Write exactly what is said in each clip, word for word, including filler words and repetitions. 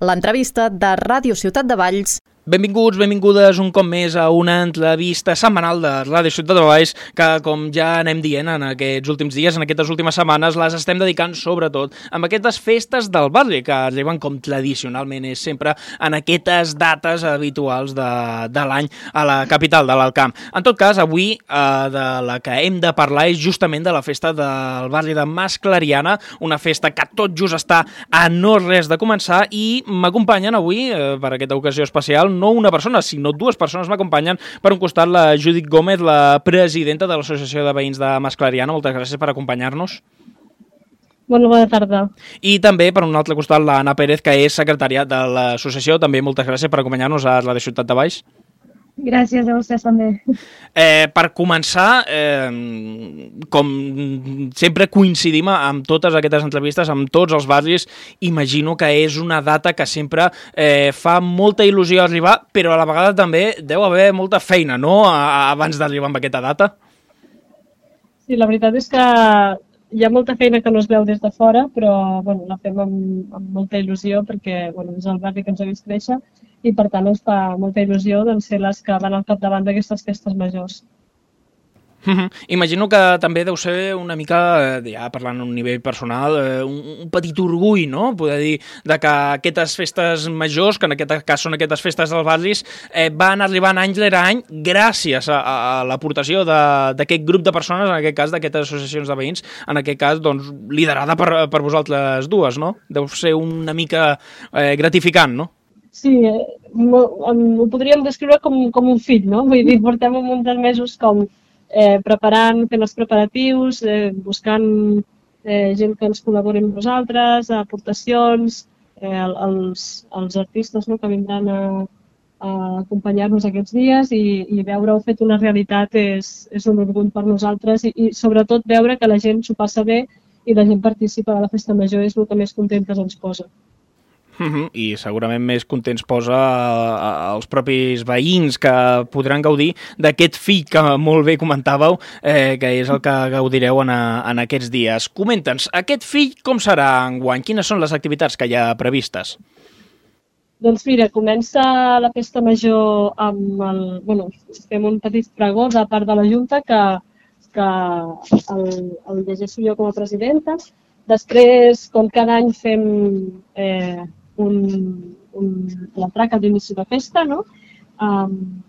l'entrevista de Ràdio Ciutat de Valls. Benvinguts, benvingudes un cop més a una entrevista setmanal de Ràdio Ciutat de Valls que, com ja anem dient en aquests últims dies, en aquestes últimes setmanes, les estem dedicant sobretot amb aquestes festes del barri que arriben com tradicionalment és sempre en aquestes dates habituals de, de l'any a la capital de l'Alt Camp. En tot cas, avui eh, de la que hem de parlar és justament de la festa del barri de Mas Clariana, una festa que tot just està a no res de començar i m'acompanyen avui, eh, per aquesta ocasió especial, no una persona, sinó dues persones m'acompanyen. Per un costat, la Judit Gómez, la presidenta de l'Associació de Veïns de Mas Clariana. Moltes gràcies per acompanyar-nos. Bona, bona tarda. I també, per un altre costat, la Anna Pérez, que és secretària de l'associació. També moltes gràcies per acompanyar-nos a la Ciutat de Valls. Gràcies a vostès també. Eh, per començar, eh, com sempre coincidim amb totes aquestes entrevistes, amb tots els barris, imagino que és una data que sempre eh, fa molta il·lusió arribar, però a la vegada també deu haver molta feina, no?, abans d'arribar amb aquesta data. Sí, la veritat és que hi ha molta feina que no es veu des de fora, però bueno, la fem amb, amb molta il·lusió perquè bueno, és el barri que ens ha vist créixer i per tant ens fa molta il·lusió doncs, ser les que van al capdavant d'aquestes festes majors. Uh-huh. Imagino que també deu ser una mica, ja parlant a un nivell personal, un, un petit orgull, no?, poder dir de que aquestes festes majors, que en aquest cas són aquestes festes dels barris, eh, van arribant any rere any gràcies a, a, a l'aportació d'aquest grup de persones, en aquest cas d'aquestes associacions de veïns, en aquest cas doncs, liderada per, per vosaltres dues, no? Deu ser una mica eh, gratificant, no? Sí, eh, ho podríem descriure com, com un fill, no? Vull dir, portem un munt de mesos com eh, preparant, fent els preparatius, eh, buscant eh, gent que ens col·labori amb nosaltres, aportacions, eh, els, els artistes no, que vindran a, a acompanyar-nos aquests dies i, i veure-ho fet una realitat és, és un orgull per nosaltres i, i sobretot veure que la gent s'ho passa bé i la gent participa de la festa major és el que més contentes ens posa. Uh-huh. I segurament més contents posa els propis veïns que podran gaudir d'aquest fill que molt bé comentàveu, eh, que és el que gaudireu en, a, en aquests dies. Comenta'ns, aquest fill com serà enguany? Quines són les activitats que hi ha previstes? Doncs mira, comença la festa major amb el... Bueno, fem un petit pregó de part de la Junta que, que el, el llegeixo jo com a presidenta. Després, com cada any, fem... Eh, Un, un, la traca d'inici de festa, no? Um,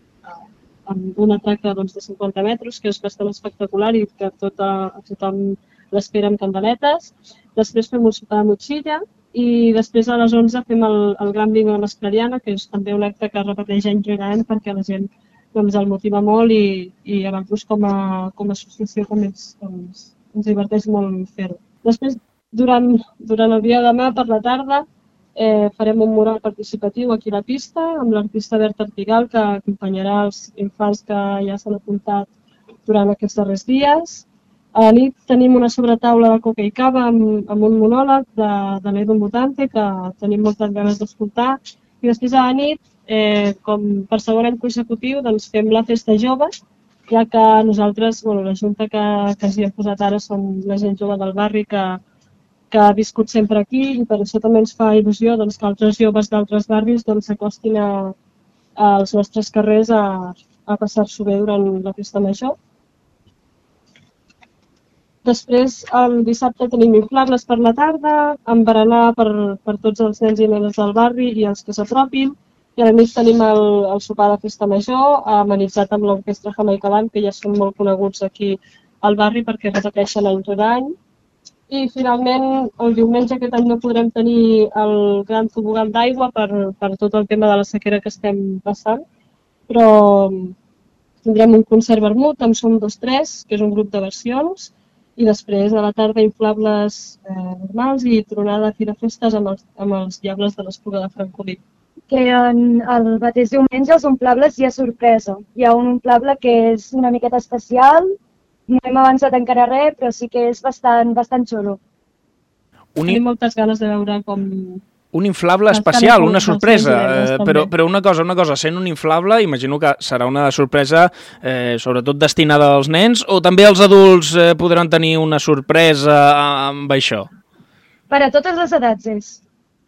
amb una traca doncs, de cinquanta metres, que és bastant espectacular i que tota, tothom l'espera amb candeletes. Després fem un sopar de motxilla i després a les onze fem el, el gran bingo de Mas Clariana, que és també un acte que es repeteix any rere any perquè la gent doncs, el motiva molt i, i a nosaltres com a, com a associació com és, doncs, ens diverteix molt fer-ho. Després, durant, durant el dia de demà, per la tarda, Eh, farem un mural participatiu aquí a la pista amb l'artista Bert Artigal que acompanyarà els infants que ja s'han apuntat durant aquests darrers dies. A la nit tenim una sobretaula de coca i cava amb, amb un monòleg de, de l'Edo Mutante que tenim moltes ganes d'escoltar i després a la nit, eh, com per segon any consecutiu, doncs fem la festa jove, ja que nosaltres, bueno, la junta que, que s'hi ha posat ara som la gent jove del barri que que ha viscut sempre aquí i per això també ens fa il·lusió doncs, que altres joves d'altres barris s'acostin doncs, als nostres carrers a, a passar-s'ho bé durant la festa major. Després, el dissabte tenim inflables per la tarda, amb berenar per, per tots els nens i nenes del barri i els que s'apropin. I a la nit tenim el, el sopar de festa major, amenitzat amb l'orquestra Jamaica Band, que ja són molt coneguts aquí al barri perquè repeteixen any rere any. I finalment, el diumenge aquest any no podrem tenir el gran tobogan d'aigua per, per tot el tema de la sequera que estem passant, però tindrem un concert vermut amb Som dos tres, que és un grup de versions, i després a la tarda inflables eh, normals i tronada a fi de festes amb els, amb els diables de l'Espluga de Francolí. Que en el mateix diumenge els omplables hi ha sorpresa. Hi ha un omplable que és una miqueta especial. No hem avançat encara res, però sí que és bastant, bastant xulo. Un... Tenim moltes ganes de veure com... Un inflable especial, una sorpresa, eh, però, però una cosa, una cosa, sent un inflable, imagino que serà una sorpresa eh, sobretot destinada als nens, o també els adults eh, podran tenir una sorpresa amb això? Per a totes les edats és.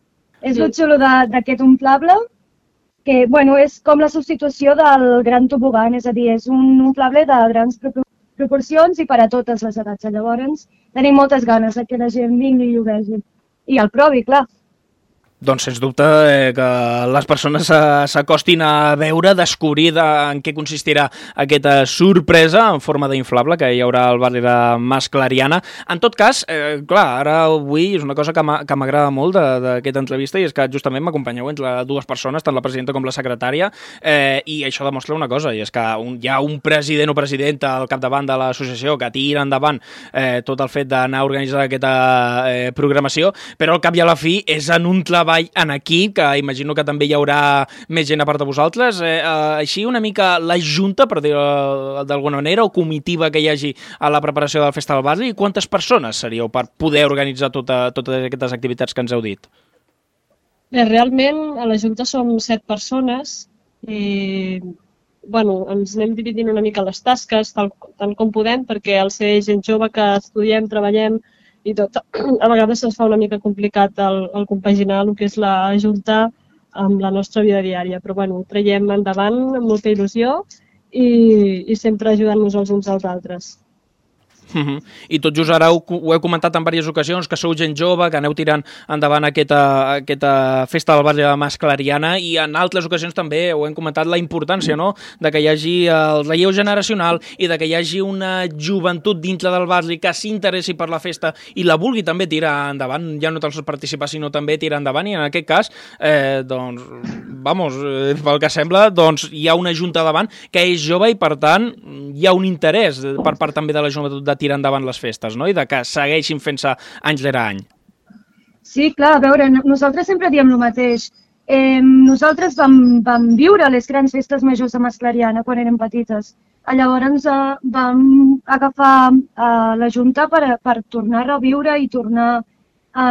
És el xulo d'aquest inflable, que bueno, és com la substitució del gran tobogan, és a dir, és un inflable de grans proporcions i per a totes les edats. Llavors, tenim moltes ganes que la gent vingui i ho vegi. I el provi, clar. Doncs, sens dubte, eh, que les persones s'acostin a veure, descobrir de, en què consistirà aquesta sorpresa en forma d'inflable que hi haurà al barri de Mas Clariana. En tot cas, eh, clar, ara avui és una cosa que m'agrada molt d'aquesta entrevista i és que justament m'acompanyeu entre dues persones, tant la presidenta com la secretària, eh, i això demostra una cosa, i és que un, hi ha un president o presidenta al capdavant de l'associació que tira endavant eh, tot el fet d'anar a organitzar aquesta eh, programació, però al cap i a la fi és en un treball en equip, que imagino que també hi haurà més gent a part de vosaltres. Eh, eh, així una mica la junta, per dir-ho d'alguna manera, o comitiva que hi hagi a la preparació de la Festa del Barri, i quantes persones seríeu per poder organitzar tota, totes aquestes activitats que ens heu dit? Bé, realment a la junta som set persones i bueno, ens anem dividint una mica les tasques, tal, tant com podem, perquè al ser gent jove que estudiem, treballem, i tot, a vegades se'ns fa una mica complicat el, el compaginar el que és la junta amb la nostra vida diària, però bueno, ho traiem endavant amb molta il·lusió i, i sempre ajudant-nos els uns als altres. Uh-huh. I tot just ara ho, ho heu comentat en diverses ocasions, que sou gent jove, que aneu tirant endavant aquesta, aquesta festa del barri de Mas Clariana, i en altres ocasions també ho hem comentat la importància, no?, de que hi hagi el relleu generacional i de que hi hagi una joventut dintre del barri que s'interessi per la festa i la vulgui també tirar endavant, ja no tan sols participar sinó també tirar endavant, i en aquest cas eh, doncs, vamos, eh, pel que sembla, doncs hi ha una junta davant que és jove i per tant hi ha un interès per part també de la joventut de tirar endavant les festes, no?, i de que segueixin fent-se any rere any. Sí, clar, a veure, nosaltres sempre diem el mateix. Eh, nosaltres vam, vam viure les grans festes majors de Mas Clariana quan érem petites. Llavors eh, vam agafar eh, la Junta per, per tornar a reviure i tornar a,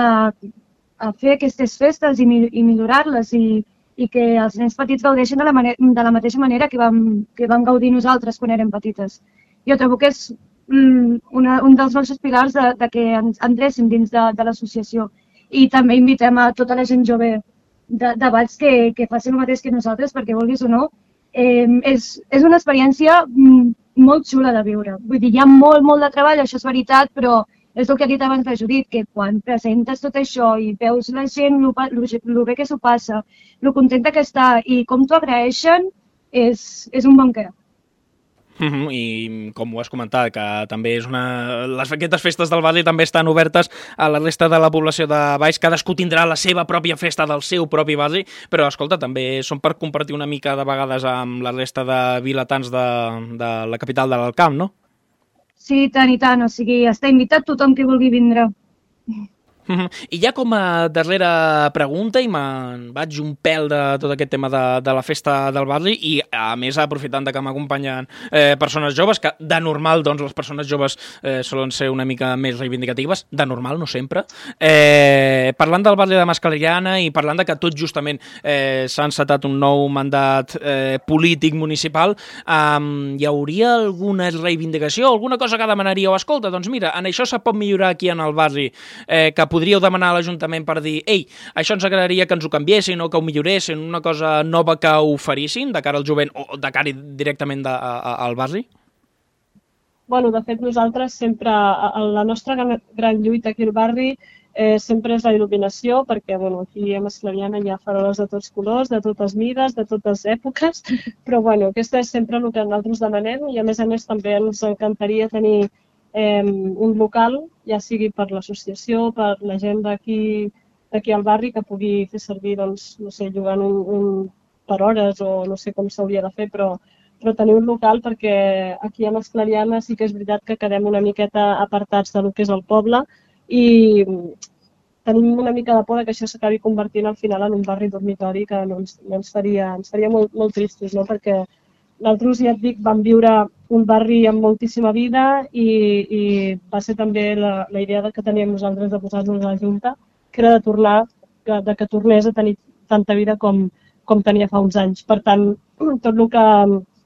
a fer aquestes festes i, i millorar-les i, i que els nens petits gaudeixin de la, manera, de la mateixa manera que vam, que vam gaudir nosaltres quan érem petites. Jo trobo que és Una, un dels nostres pilars de, de que ens entréssim dins de, de l'associació. I també invitem a tota la gent jove de, de Valls que, que facin el mateix que nosaltres, perquè vulguis o no, eh, és, és una experiència molt xula de viure. Vull dir, hi ha molt, molt de treball, això és veritat, però és el que ha dit abans la Judit, que quan presentes tot això i veus la gent, el bé que s'ho passa, el contenta que està i com t'ho agraeixen, és, és un bon què. Uh-huh. I com ho has comentat, que també és una... Les, aquestes festes del barri també estan obertes a la resta de la població de Valls. Cadascú tindrà la seva pròpia festa del seu propi barri, però escolta, també són per compartir una mica de vegades amb la resta de vilatans de, de la capital de l'Alt Camp, no? Sí, tant i tant, o sigui, està invitat tothom que vulgui vindre. Uh-huh. I ja com a darrera pregunta, i me'n vaig un pèl de tot aquest tema de, de la festa del barri, i a més aprofitant de que m'acompanyen eh, persones joves, que de normal doncs les persones joves eh, solen ser una mica més reivindicatives, de normal, no sempre, eh, parlant del barri de Mas Clariana i parlant de que tot justament eh, s'ha encetat un nou mandat eh, polític municipal, eh, hi hauria alguna reivindicació, alguna cosa que demanaríeu? Escolta, doncs mira, en això se pot millorar aquí en el barri, eh, que podríeu demanar a l'Ajuntament per dir ei, això ens agradaria que ens ho canviessin o que ho milloressin, una cosa nova que oferissin de cara al jovent o de cara directament de, a, a, al barri? Bueno, de fet, nosaltres sempre, la nostra gran, gran lluita aquí al barri eh, sempre és la il·luminació, perquè bueno, aquí a Mas Clariana hi ha faroles de tots colors, de totes mides, de totes èpoques, però bueno, aquesta és sempre el que nosaltres demanem i a més a més també ens encantaria tenir Eh, un local, ja sigui per l'associació, per la gent d'aquí d'aquí al barri que pugui fer servir, doncs, no sé, jugant un, un per hores o no sé com s'hauria de fer, però, però tenir un local perquè aquí a Mas Clariana sí que és veritat que quedem una miqueta apartats del que és el poble i tenim una mica de por que això s'acabi convertint al final en un barri dormitori que no ens, no ens faria, ens faria molt, molt tristos, no? Perquè nosaltres, ja et dic, vam viure un barri amb moltíssima vida i, i va ser també la, la idea que teníem nosaltres de posar-nos a la Junta, que era de tornar, que, de que tornés a tenir tanta vida com, com tenia fa uns anys. Per tant, tot el que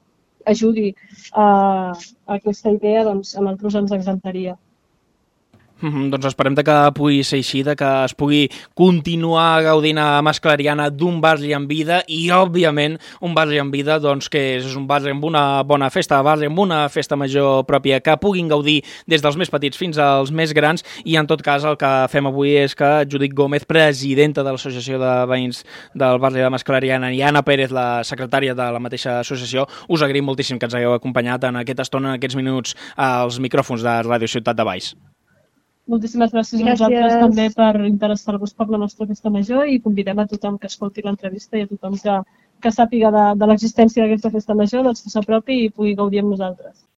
ajudi a, a aquesta idea, doncs, a nosaltres ens encantaria. Mm-hmm, doncs esperem que pugui ser així, que es pugui continuar gaudint a Mas Clariana d'un barri en vida i, òbviament, un barri en vida doncs, que és un barri amb una bona festa, barri amb una festa major pròpia, que puguin gaudir des dels més petits fins als més grans i, en tot cas, el que fem avui és que Judit Gómez, presidenta de l'Associació de Veïns del barri de Mas Clariana, i Anna Pérez, la secretària de la mateixa associació, us agraïm moltíssim que ens hagueu acompanyat en aquesta estona, en aquests minuts, als micròfons de Ràdio Ciutat de Valls. Moltíssimes gràcies, gràcies a vosaltres també per interessar-vos per la nostra festa major i convidem a tothom que escolti l'entrevista i a tothom que, que sàpiga de, de l'existència d'aquesta festa major, doncs que s'apropi i pugui gaudir amb nosaltres.